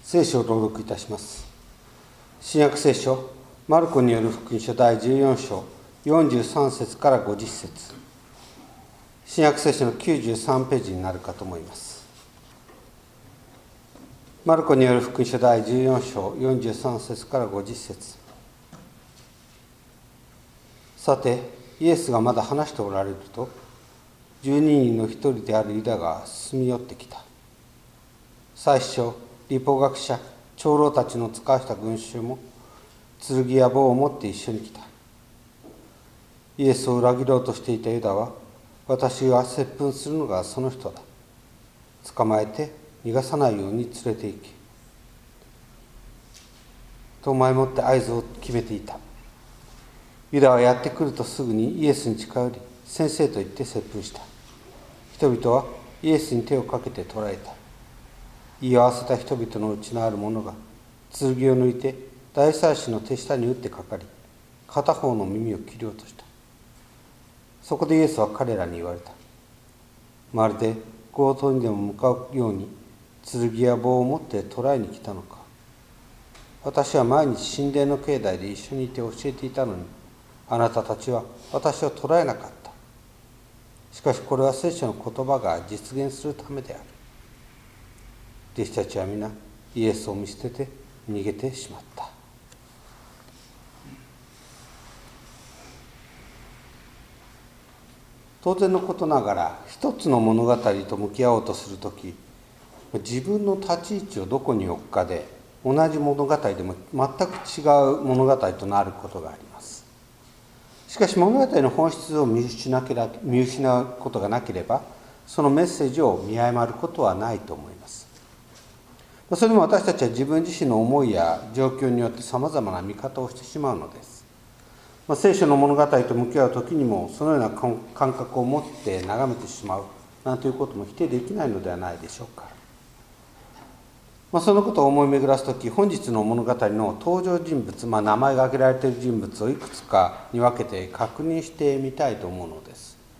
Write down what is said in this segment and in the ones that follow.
聖書を朗読いたします。新約聖書マルコによる福音書第14章43節から50節、新約聖書の93ページになるかと思います。マルコによる福音書第14章43節から50節。さてイエスがまだ話しておられると、12人の一人であるユダが進み寄ってきた。祭司長、律法学者、長老たちの使わした群衆も剣や棒を持って一緒に来た。イエスを裏切ろうとしていたユダは、私が接吻するのがその人だ、捕まえて逃がさないように連れて行けと前もって合図を決めていた。ユダはやってくるとすぐにイエスに近寄り、先生と言って接吻した。人々はイエスに手をかけて捕らえた。言い合わせた人々のうちのある者が剣を抜いて大祭司の手下に打ってかかり、片方の耳を切り落とした。そこでイエスは彼らに言われた。まるで強盗にでも向かうように剣や棒を持って捕らえに来たのか。私は毎日神殿の境内で一緒にいて教えていたのに、あなたたちは私を捕らえなかった。しかしこれは聖書の言葉が実現するためである。弟子たちは皆イエスを見捨てて逃げてしまった。当然のことながら、一つの物語と向き合おうとするとき、自分の立ち位置をどこに置くかで、同じ物語でも全く違う物語となることがあります。しかし物語の本質を見失うことがなければ、そのメッセージを見誤ることはないと思います。それでも私たちは自分自身の思いや状況によってさまざまな見方をしてしまうのです。聖書の物語と向き合う時にもそのような感覚を持って眺めてしまうなんていうことも否定できないのではないでしょうか。そのことを思い巡らすとき、本日の物語の登場人物、名前が挙げられている人物をいくつかに分けて確認してみたいと思うのです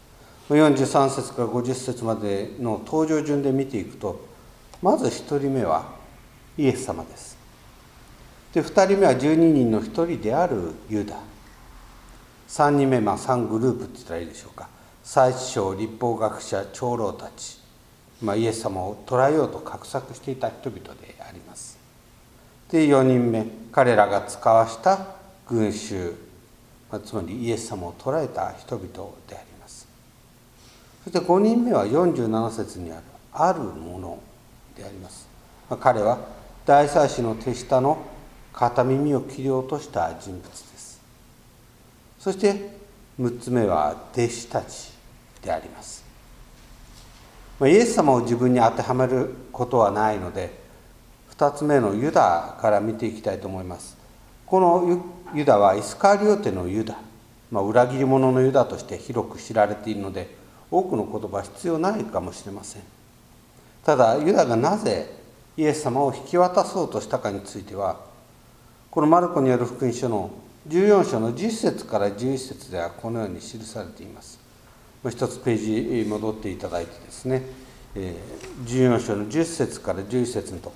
。43節から50節までの登場順で見ていくと、まず1人目はイエス様です。で、2人目は12人の1人であるユダ。3人目、3グループって言ったらいいでしょうか。祭司長、律法学者、長老たち。イエス様を捕らえようと画策していた人々であります。で、4人目、彼らが使わした群衆、つまりイエス様を捕らえた人々であります。そして5人目は47節にあるあるものであります。彼は大祭司の手下の片耳を切り落とした人物です。そして6つ目は弟子たちであります。イエス様を自分に当てはめることはないので、2つ目のユダから見ていきたいと思います。このユダはイスカリオテのユダ、裏切り者のユダとして広く知られているので、多くの言葉は必要ないかもしれません。ただユダがなぜイエス様を引き渡そうとしたかについては、このマルコによる福音書の14章の10節から11節ではこのように記されています。一つページ戻っていただいてですね、14章の10節から11節のとこ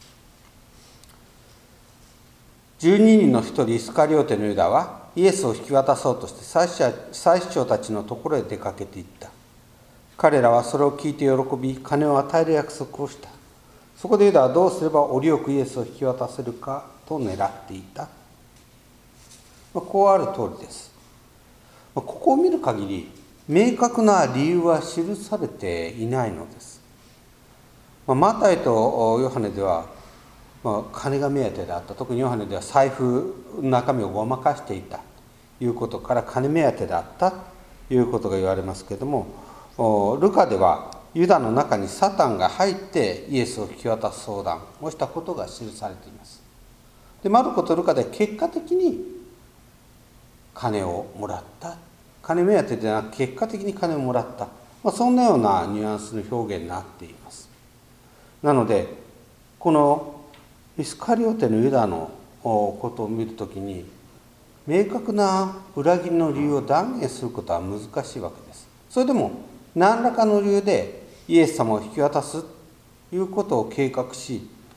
ろ。12人の一人イスカリオテのユダはイエスを引き渡そうとして祭司長たちのところへ出かけていった。彼らはそれを聞いて喜び、金を与える約束をした。そこでユダはどうすれば折よくイエスを引き渡せるかと狙っていた。こうある通りです。ここを見る限り明確な理由は記されていないのです。マタイとヨハネでは、金が目当てであった。特にヨハネでは財布の中身をごまかしていたということから金目当てであったということが言われますけれども、ルカではユダの中にサタンが入ってイエスを引き渡す相談をしたことが記されています。で、マルコとルカで結果的に金をもらった。金目当てではなく結果的に金をもらった。そんなようなニュアンスの表現になっています。なので、このイスカリオテのユダのことを見るときに、明確な裏切りの理由を断言することは難しいわけです。それでも何らかの理由でイエス様を引き渡すということを計画し、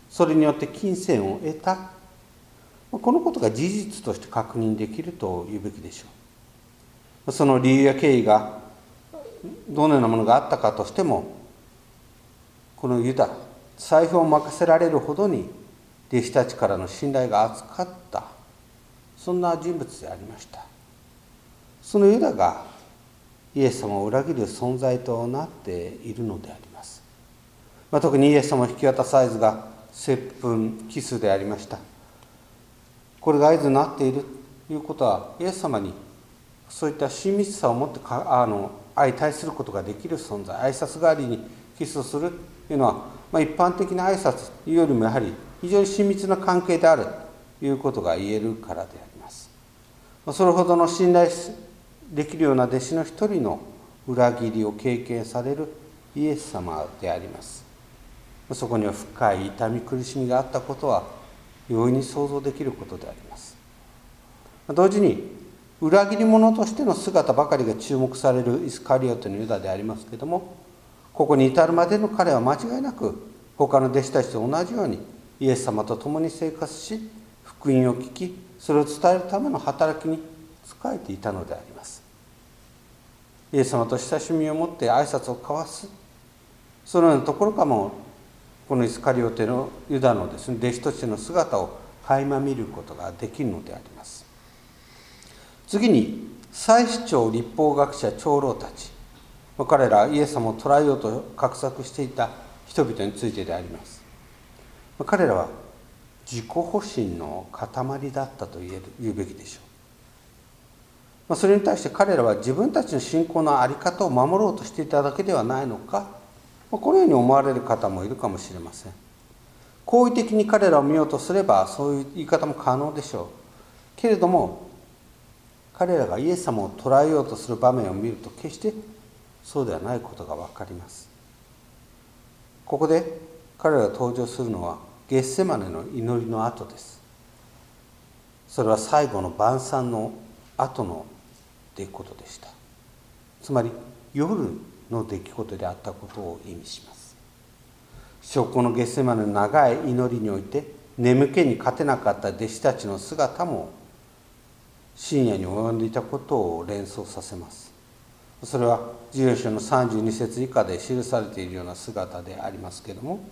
それによって金銭を得た、このことが事実として確認できると言うべきでしょう。その理由や経緯がどのようなものがあったかとしても、このユダ、財布を任せられるほどに弟子たちからの信頼が厚かった、そんな人物でありました。そのユダがイエス様を裏切る存在となっているのであります。特にイエス様を引き渡す合図が接吻、キスでありました。これが合図になっているということは、イエス様にそういった親密さを持って相対することができる存在、挨拶代わりにキスをするというのは、一般的な挨拶というよりもやはり非常に親密な関係であるということが言えるからであります。それほどの信頼できるような弟子の一人の裏切りを経験されるイエス様であります。そこには深い痛み苦しみがあったことは容易に想像できることであります。同時に裏切り者としての姿ばかりが注目されるイスカリオテのユダでありますけれども、ここに至るまでの彼は間違いなく他の弟子たちと同じようにイエス様と共に生活し、福音を聞き、それを伝えるための働きに仕えていたのであります。イエス様と親しみを持って挨拶を交わす、そのようなところからもこのイスカリオテのユダのですね、弟子としての姿を垣間見ることができるのであります。次に祭司長、律法学者、長老たち、彼らイエス様を捕らえようと画策していた人々についてであります。彼らは自己保身の塊だったと言うべきでしょう。それに対して彼らは自分たちの信仰の在り方を守ろうとしていただけではないのか、このように思われる方もいるかもしれません。好意的に彼らを見ようとすればそういう言い方も可能でしょう。けれども彼らがイエス様を捕らえようとする場面を見ると決してそうではないことが分かります。ここで彼らが登場するのはゲッセマネの祈りの後です。それは最後の晩餐の後の出来事でした。つまり夜の出来事であったことを意味します。食後のゲッセマネの長い祈りにおいて眠気に勝てなかった弟子たちの姿も深夜に及んでいたことを連想させます。それは14章の32節以下で記されているような姿でありますけれども、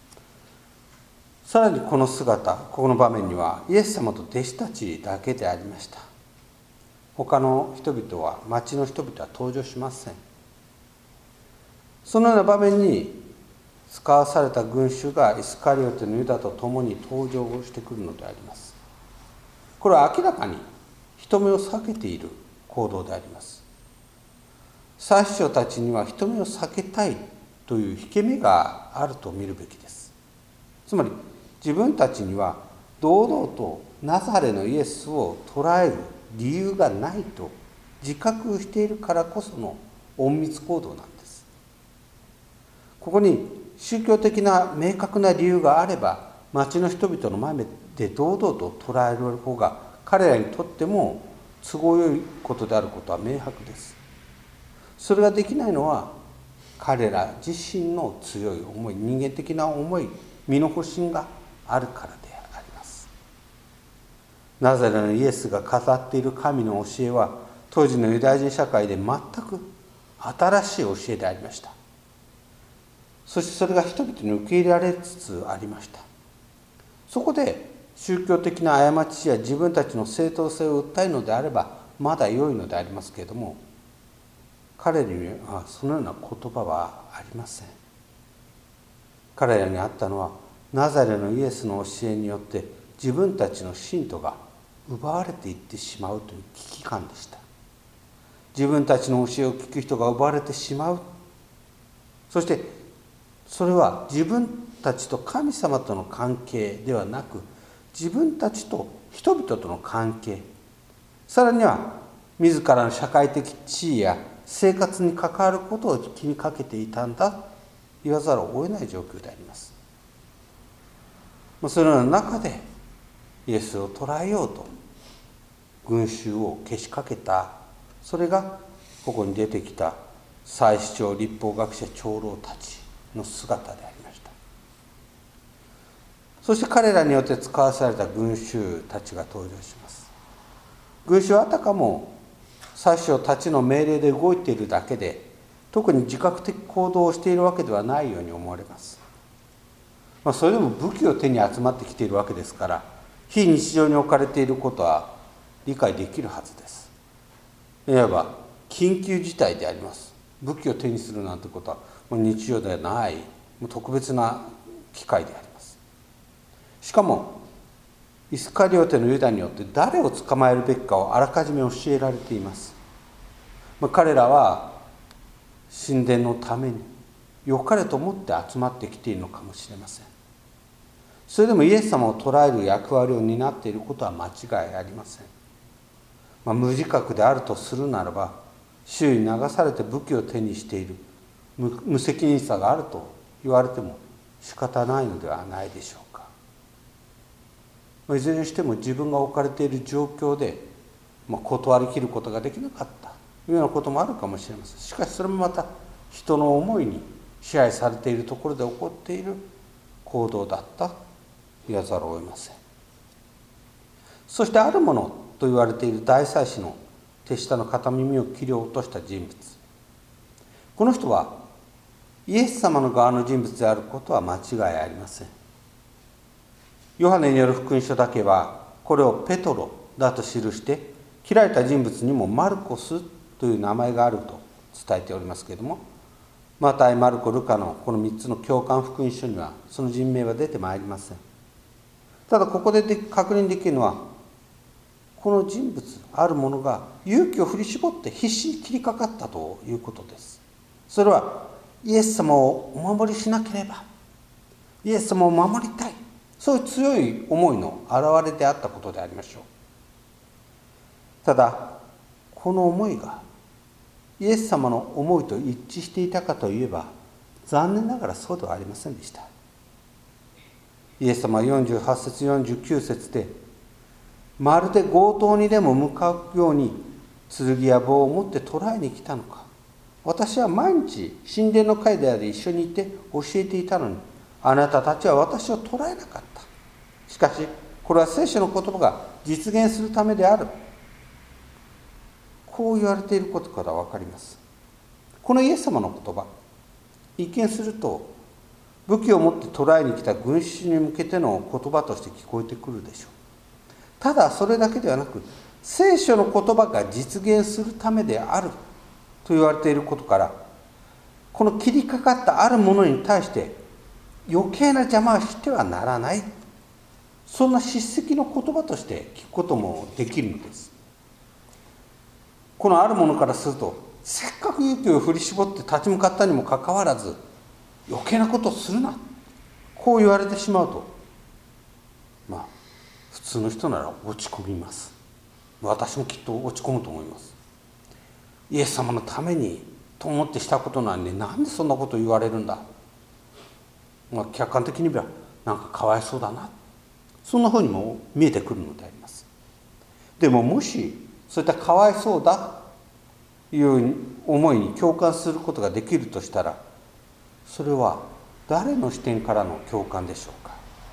さらにこの姿、ここの場面にはイエス様と弟子たちだけでありました。他の人々は、町の人々は登場しません。そのような場面に使わされた群衆がイスカリオテのユダと共に登場してくるのであります。これは明らかに人目を避けている行動であります。祭司長たちには人目を避けたいという引け目があると見るべきです。つまり自分たちには堂々とナザレのイエスを捕らえる理由がないと自覚しているからこその隠密行動なんです。ここに宗教的な明確な理由があれば、町の人々の前で堂々と捕らえる方が彼らにとっても都合よいことであることは明白です。それができないのは彼ら自身の強い思い、人間的な思い、身の保身があるからであります。ナザレのイエスが語っている神の教えは当時のユダヤ人社会で全く新しい教えでありました。そしてそれが人々に受け入れられつつありました。そこで宗教的な過ちや自分たちの正当性を訴えるのであればまだ良いのでありますけれども、彼らにはそのような言葉はありません。彼らにあったのはナザレのイエスの教えによって自分たちの信徒が奪われていってしまうという危機感でした。自分たちの教えを聞く人が奪われてしまう。そしてそれは自分たちと神様との関係ではなく、自分たちと人々との関係、さらには自らの社会的地位や生活に関わることを気にかけていたんだ、言わざるを得ない状況であります。そのような中でイエスを捕らえようと群衆をけしかけた、それがここに出てきた祭司長、律法学者、長老たちの姿でありました。 そして彼らによって使わされた群衆たちが登場します。群衆はあたかも宰相たちの命令で動いているだけで、特に自覚的行動をしているわけではないように思われます。それでも武器を手に集まってきているわけですから、非日常に置かれていることは理解できるはずです。いわば緊急事態であります。武器を手にするなんてことはもう日常ではない、もう特別な機会であります。しかもイスカリオテのユダによって誰を捕まえるべきかをあらかじめ教えられています。彼らは神殿のために良かれと思って集まってきているのかもしれません。それでもイエス様を捕らえる役割を担っていることは間違いありません。無自覚であるとするならば、周囲に流されて武器を手にしている無責任さがあると言われても仕方ないのではないでしょうか。いずれにしても自分が置かれている状況で、断り切ることができなかったというようなこともあるかもしれません。しかしそれもまた人の思いに支配されているところで起こっている行動だったと言わざるを得ません。そしてあるものと言われている大祭司の手下の片耳を切り落とした人物、この人はイエス様の側の人物であることは間違いありません。ヨハネによる福音書だけはこれをペトロだと記して、切られた人物にもマルコスという名前があると伝えておりますけれども、マタイ、マルコ、ルカのこの3つの教官福音書にはその人名は出てまいりません。ただここで確認できるのは、この人物あるものが勇気を振り絞って必死に切りかかったということです。それはイエス様をお守りしなければ、イエス様を守りたい、そういう強い思いの表れであったことでありましょう。ただこの思いがイエス様の思いと一致していたかといえば、残念ながらそうではありませんでした。イエス様は48節49節で、まるで強盗にでも向かうように剣や棒を持って捕らえに来たのか。私は毎日神殿の会で一緒にいて教えていたのに、あなたたちは私を捕らえなかった。しかしこれは聖書の言葉が実現するためである、こう言われていることから分かります。このイエス様の言葉、一見すると武器を持って捕らえに来た群衆に向けての言葉として聞こえてくるでしょう。ただそれだけではなく、聖書の言葉が実現するためであると言われていることから、この切りかかったあるものに対して余計な邪魔はしてはならない、そんな叱責の言葉として聞くこともできるのです。このあるものからすると、せっかく勇気を振り絞って立ち向かったにもかかわらず余計なことをするな、こう言われてしまうと、普通の人なら落ち込みます。私もきっと落ち込むと思います。イエス様のためにと思ってしたことなのに、なんでそんなこと言われるんだ、客観的にはなんかかわいそうだな、そんなふうにも見えてくるのであります。でももしそういったかわいそうだという思いに共感することができるとしたら、それは誰の視点からの共感でしょうか。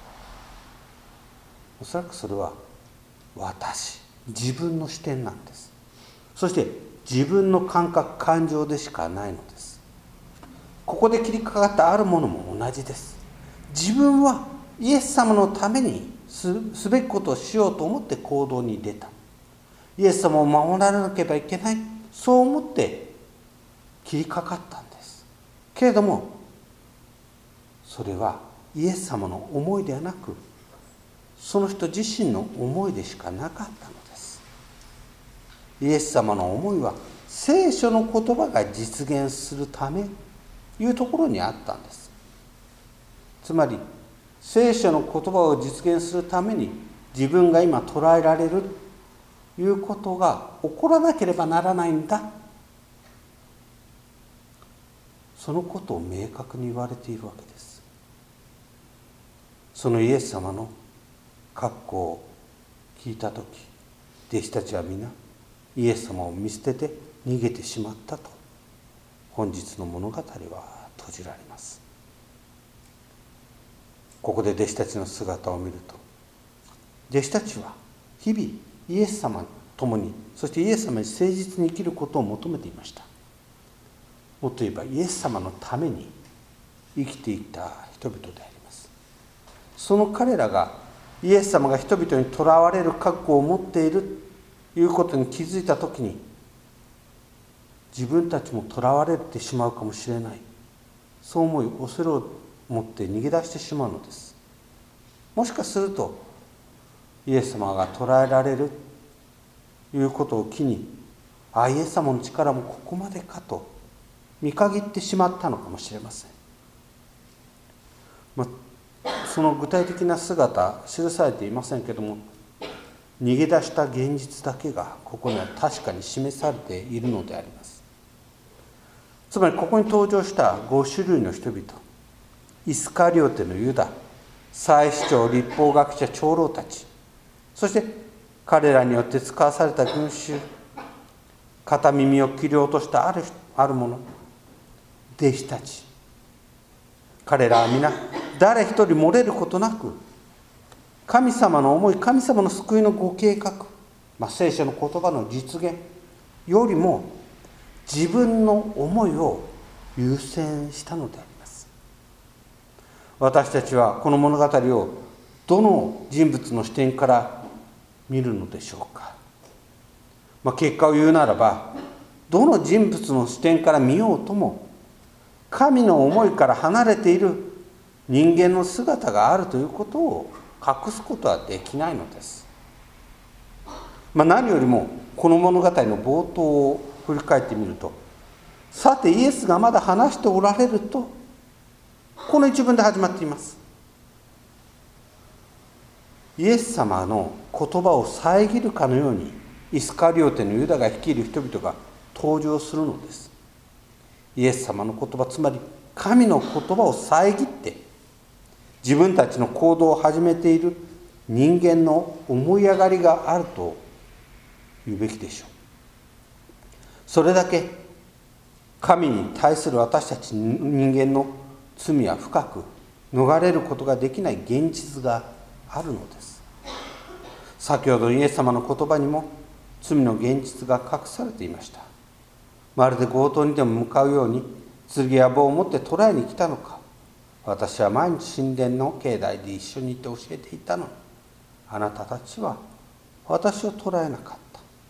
おそらくそれは自分の視点なんです。そして自分の感覚感情でしかないのです。ここで切りかかったあるものも同じです。自分はイエス様のためにすべきことをしようと思って行動に出た。イエス様を守らなければいけない、そう思って切りかかったんです。けれどもそれはイエス様の思いではなく、その人自身の思いでしかなかったのです。イエス様の思いは聖書の言葉が実現するためというところにあったんです。つまり聖書の言葉を実現するために自分が今捉えられるということが起こらなければならないんだ、そのことを明確に言われているわけです。そのイエス様の格好を聞いたとき、弟子たちは皆イエス様を見捨てて逃げてしまったと、本日の物語は閉じられます。 ここで弟子たちの姿を見ると、弟子たちは日々イエス様と共に、そしてイエス様に誠実に生きることを求めていました。もっと言えばイエス様のために生きていた人々であります。その彼らがイエス様が人々に囚われる覚悟を持っているということに気づいたときに、自分たちも囚われてしまうかもしれない、そう思い恐れを持って逃げ出してしまうのです。もしかするとイエス様が捕らえられるということを機に、イエス様の力もここまでかと見限ってしまったのかもしれません。その具体的な姿記されていませんけれども、逃げ出した現実だけがここには確かに示されているのであります。つまりここに登場した5種類の人々、イスカリオテのユダ、祭司長、律法学者、長老たち、そして彼らによって使わされた群衆、片耳を切り落としたある者、弟子たち、彼らは皆誰一人漏れることなく、神様の思い、神様の救いのご計画、聖書の言葉の実現よりも自分の思いを優先したのであります。私たちはこの物語をどの人物の視点から見るのでしょうか。結果を言うならば、どの人物の視点から見ようとも、神の思いから離れている人間の姿があるということを隠すことはできないのです。何よりもこの物語の冒頭を振り返ってみると、さてイエスがまだ話しておられると、この一文で始まっています。イエス様の言葉を遮るかのように、イスカリオテのユダが率いる人々が登場するのです。イエス様の言葉、つまり神の言葉を遮って自分たちの行動を始めている人間の思い上がりがあると言うべきでしょう。それだけ神に対する私たち人間の罪は深く逃れることができない現実があるのです。先ほどイエス様の言葉にも罪の現実が隠されていました。まるで強盗にでも向かうように剣や棒を持って捕らえに来たのか。私は毎日神殿の境内で一緒にいて教えていたのに、あなたたちは私を捕らえなかった。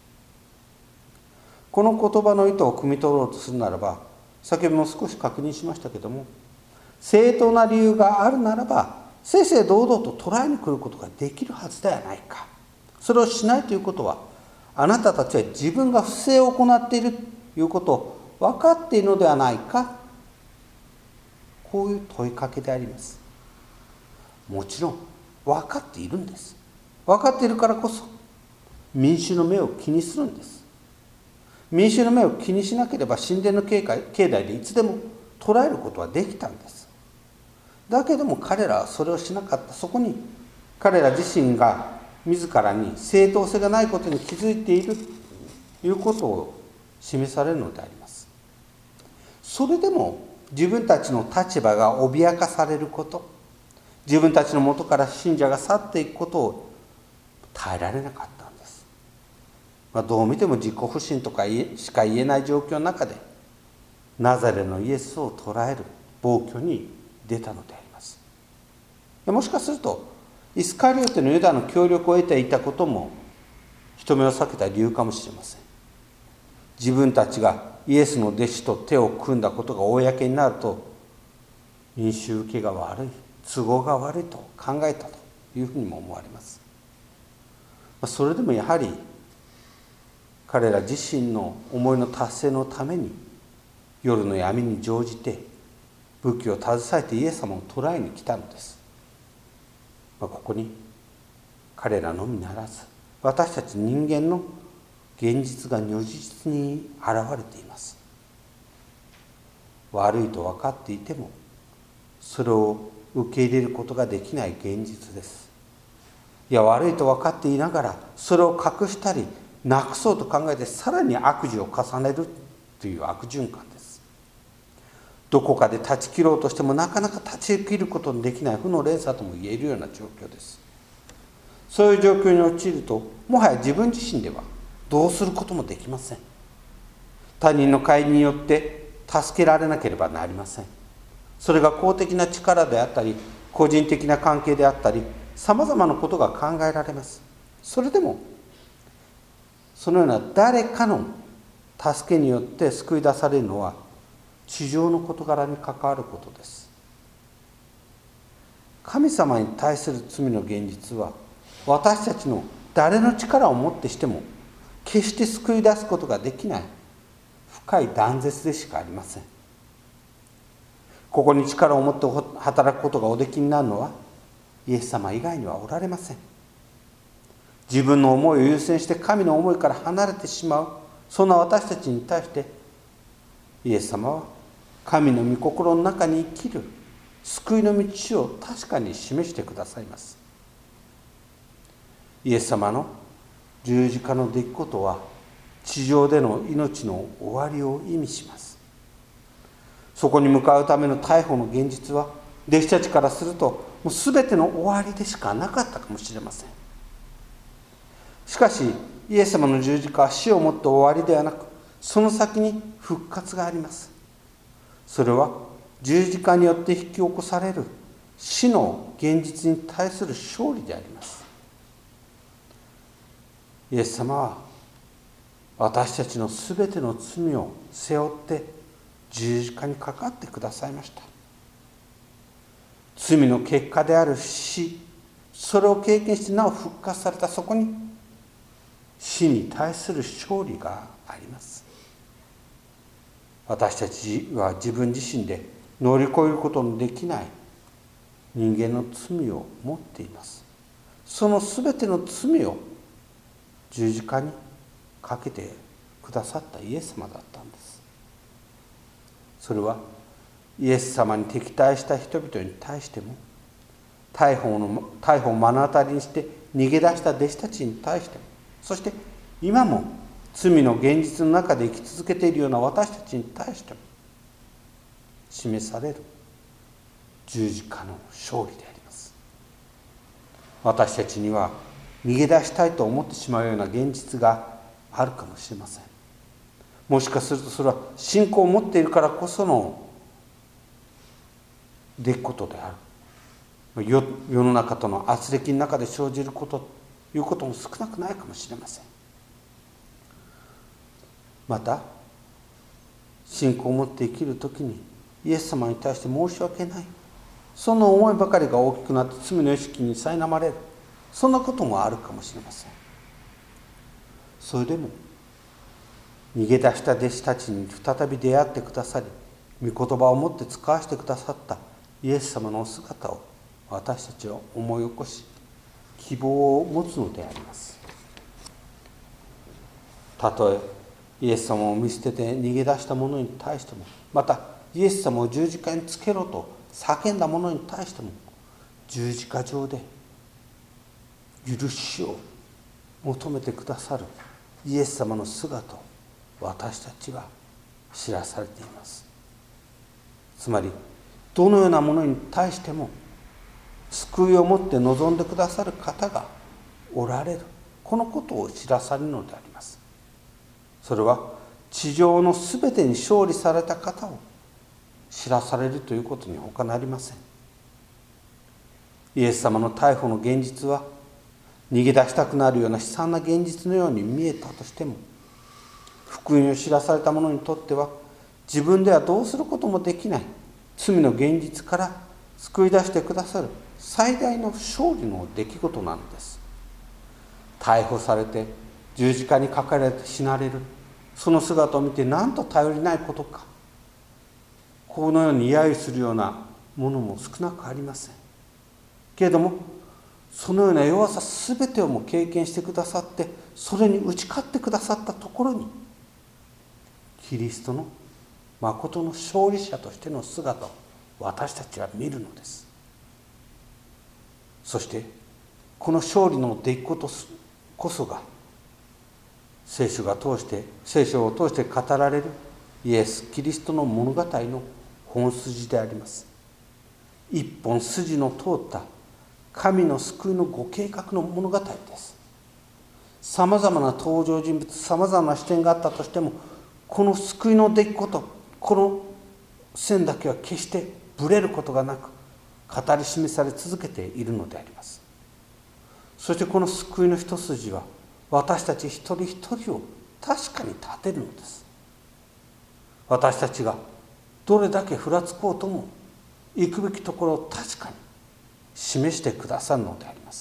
この言葉の意図を汲み取ろうとするならば、先ほども少し確認しましたけども、正当な理由があるならば正々堂々と捕らえに来ることができるはずではないか。それをしないということは、あなたたちは自分が不正を行っているということを分かっているのではないか。こういう問いかけであります。もちろん分かっているんです。分かっているからこそ民衆の目を気にするんです。民衆の目を気にしなければ神殿の境内でいつでも捕らえることはできたんです。だけども彼らはそれをしなかった。そこに彼ら自身が自らに正当性がないことに気づいているということを示されるのであります。それでも自分たちの立場が脅かされること、自分たちの元から信者が去っていくことを耐えられなかったんです。どう見ても自己不信とかしか言えない状況の中で、ナザレのイエスを捕らえる暴挙に出たのであります。もしかするとイスカリオテのユダの協力を得ていたことも人目を避けた理由かもしれません。自分たちがイエスの弟子と手を組んだことが公になると、民衆受けが悪い、都合が悪いと考えたというふうにも思われます。それでもやはり彼ら自身の思いの達成のために夜の闇に乗じて武器を携えてイエス様を捕らえに来たのです。ここに彼らのみならず私たち人間の現実が如実に現れています。悪いと分かっていてもそれを受け入れることができない現実です。いや、悪いと分かっていながらそれを隠したりなくそうと考えてさらに悪事を重ねるという悪循環です。 どこかで断ち切ろうとしてもなかなか断ち切ることのできない負の連鎖とも言えるような状況です。そういう状況に陥ると、もはや自分自身ではどうすることもできません。他人の介入によって助けられなければなりません。それが公的な力であったり、個人的な関係であったり、さまざまなことが考えられます。それでもそのような誰かの助けによって救い出されるのは地上の事柄に関わることです。神様に対する罪の現実は、私たちの誰の力をもってしても決して救い出すことができない深い断絶でしかありません。ここに力を持って働くことがおできになるのはイエス様以外にはおられません。自分の思いを優先して神の思いから離れてしまう、そんな私たちに対してイエス様は神の御心の中に生きる救いの道を確かに示してくださいます。イエス様の十字架の出来事は地上での命の終わりを意味します。そこに向かうための逮捕の現実は弟子たちからするともう全ての終わりでしかなかったかもしれません。しかしイエス様の十字架は死をもって終わりではなく、その先に復活があります。それは十字架によって引き起こされる死の現実に対する勝利であります。イエス様は私たちのすべての罪を背負って十字架にかかってくださいました。罪の結果である死、それを経験してなお復活されたそこに死に対する勝利があります。私たちは自分自身で乗り越えることのできない人間の罪を持っています。そのすべての罪を十字架にかけてくださったイエス様だったんです。それはイエス様に敵対した人々に対しても、逮捕を目の当たりにして逃げ出した弟子たちに対しても、そして今も罪の現実の中で生き続けているような私たちに対しても示される十字架の勝利であります。私たちには逃げ出したいと思ってしまうような現実があるかもしれません。もしかするとそれは信仰を持っているからこその出来事である。世の中との軋轢の中で生じることということも少なくないかもしれません。また信仰を持って生きるときにイエス様に対して申し訳ない、その思いばかりが大きくなって罪の意識に苛まれる、そんなこともあるかもしれません。それでも逃げ出した弟子たちに再び出会ってくださり、御言葉を持って使わせてくださったイエス様のお姿を私たちは思い起こし、希望を持つのであります。たとえイエス様を見捨てて逃げ出した者に対しても、またイエス様を十字架につけろと叫んだ者に対しても、十字架上で許しを求めてくださるイエス様の姿を私たちは知らされています。つまりどのようなものに対しても救いをもって望んでくださる方がおられる、このことを知らされるのであります。それは地上のすべてに勝利された方を知らされるということに他なりません。イエス様の逮捕の現実は逃げ出したくなるような悲惨な現実のように見えたとしても、福音を知らされた者にとっては自分ではどうすることもできない罪の現実から救い出してくださる最大の勝利の出来事なのです。逮捕されて十字架にかかられて死なれるその姿を見て、なんと頼りないことか、このように揶揄するようなものも少なくありませんけれども、そのような弱さすべてをも経験してくださって、それに打ち勝ってくださったところにキリストの誠の勝利者としての姿を私たちは見るのです。そしてこの勝利の出来事こそが聖書を通して語られるイエス・キリストの物語の本筋であります。一本筋の通った神の救いのご計画の物語です。さまざまな登場人物、さまざまな視点があったとしても、この救いの出来事、この線だけは決してぶれることがなく語り示され続けているのであります。そしてこの救いの一筋は私たち一人一人を確かに立てるのです。私たちがどれだけふらつこうとも行くべきところを確かに示してくださるのであります。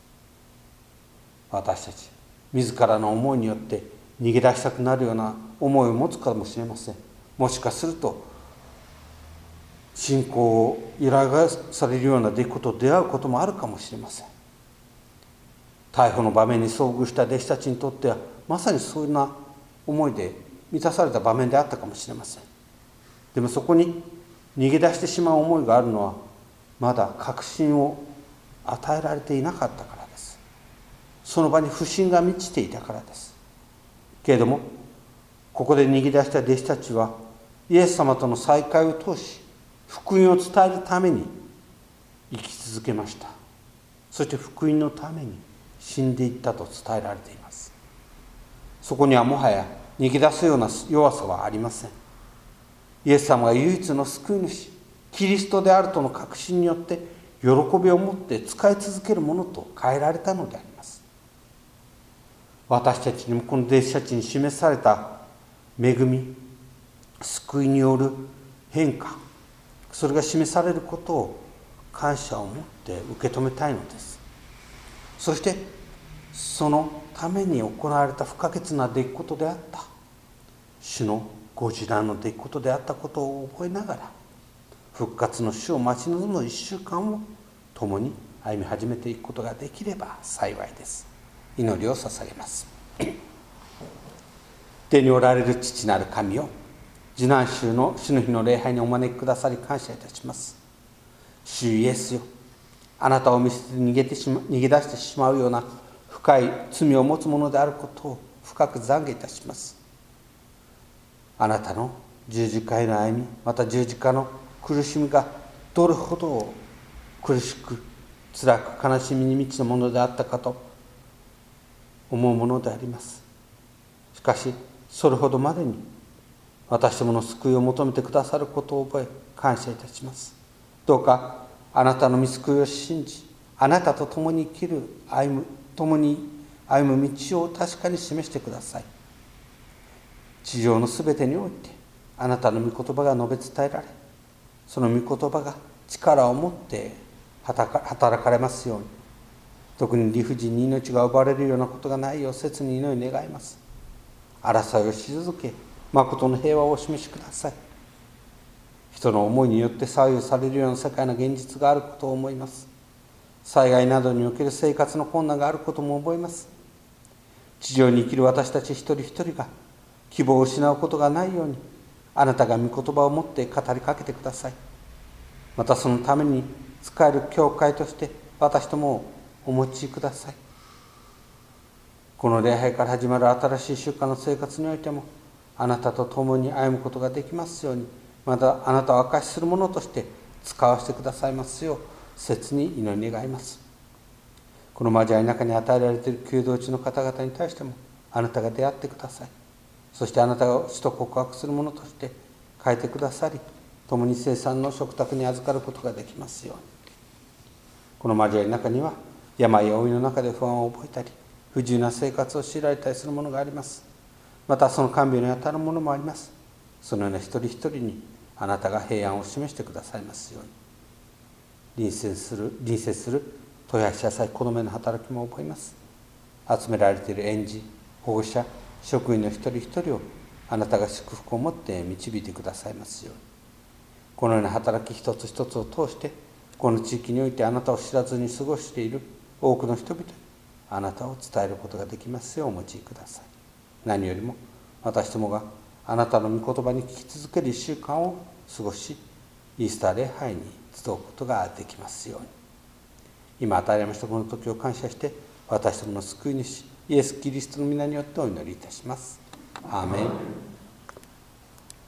私たち自らの思いによって逃げ出したくなるような思いを持つかもしれません。もしかすると信仰を揺らがされるような出来事と出会うこともあるかもしれません。逮捕の場面に遭遇した弟子たちにとってはまさにそんな思いで満たされた場面であったかもしれません。でもそこに逃げ出してしまう思いがあるのはまだ確信を与えられていなかったからです。その場に不信が満ちていたからです。けれどもここで逃げ出した弟子たちはイエス様との再会を通し福音を伝えるために生き続けました。そして福音のために死んでいったと伝えられています。そこにはもはや逃げ出すような弱さはありません。イエス様が唯一の救い主キリストであるとの確信によって喜びを持って使い続けるものと変えられたのであります。私たちにもこの弟子たちに示された恵み、救いによる変化、それが示されることを感謝を持って受け止めたいのです。そしてそのために行われた不可欠な出来事であった主のご示談の出来事であったことを覚えながら復活の主を待ち望む1週間を共に歩み始めていくことができれば幸いです。祈りを捧げます。天におられる父なる神よ、受難週の主の日の礼拝にお招きくださり感謝いたします。主イエスよ、あなたを見捨てて逃げ出してしまうような深い罪を持つ者であることを深く懺悔いたします。あなたの十字架への歩み、また十字架の苦しみがどれほど苦しく辛く悲しみに満ちたものであったかと思うものであります。しかしそれほどまでに私どもの救いを求めてくださることを覚え感謝いたします。どうかあなたの御救いを信じ、あなたと共に生きる共に歩む道を確かに示してください。地上のすべてにおいてあなたの御言葉が述べ伝えられ、その御言葉が力を持って働かれますように、特に理不尽に命が奪われるようなことがないよう切に祈り願います。争いを退け、誠の平和をお示しください。人の思いによって左右されるような世界の現実があることを思います。災害などにおける生活の困難があることも覚えます。地上に生きる私たち一人一人が希望を失うことがないように、あなたが御言葉を持って語りかけてください。またそのために使える教会として私どもをお持ちください。この礼拝から始まる新しい週間の生活においてもあなたと共に歩むことができますように、またあなたを証しするものとして使わせてくださいますよう切に祈り願います。この交わりの中に与えられている求道中の方々に対してもあなたが出会ってください。そしてあなたが主と告白するものとして変えてくださり、共に聖餐の食卓に預かることができますように。この交わりの中には病や老いの中で不安を覚えたり不自由な生活を強いられたりするものがあります。またその看病に当たるものもあります。そのような一人一人にあなたが平安を示してくださいますように。隣接する問屋社祭子どもの働きも覚えます。集められている園児、保護者、職員の一人一人をあなたが祝福を持って導いてくださいますように。このような働き一つ一つを通してこの地域においてあなたを知らずに過ごしている多くの人々にあなたを伝えることができますようお持ちください。何よりも私どもがあなたの御言葉に聞き続ける1週間を過ごし、イースター礼拝に集うことができますように。今与えられましたこの時を感謝して私どもの救い主イエス・キリストの皆によってお祈りいたします。アーメン。